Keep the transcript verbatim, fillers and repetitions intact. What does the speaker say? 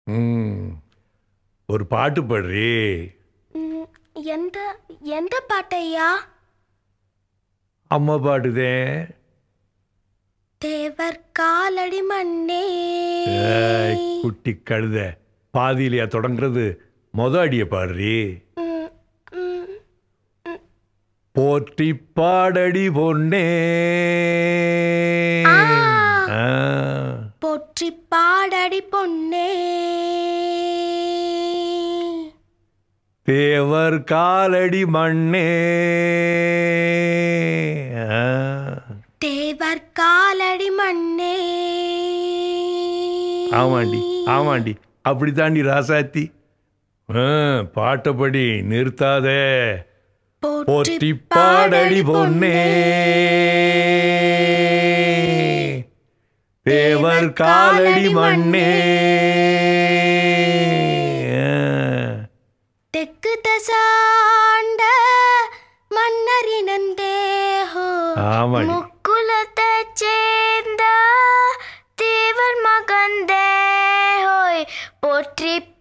ம் ஒரு பாட்டு பாடுறி. ம், எந்த எந்த பாட்டையா? அம்மா பாடுதே. தேவர் காலடி மண்ணே. ஏய், குட்டி கழுத, பாதியிலையா தொடங்குறது? மொத அடிய பாடுறி. ம், ம், போற்றி பாடடி பொன்னே. ஆ, ஆ, போற்றி பாடடி பொன்னே. தேவர் காலடி மண்ணே. ஆ, தேவர் காலடி மண்ணே. ஆமாண்டி ஆமாண்டி, அப்படித்தாண்டி ராசாத்தி. ஆ, பாட்டப்படி நிறுத்தாதே. போற்றி பாடடி பொன்னே. தேவர் காலடி மண்ணே. தெற்கு தசாண்ட மன்னரினந்தேஹோ. ஆமாடி. முக்குலத்தை சேர்ந்த தேவர் மகந்தேஹோய். போற்றி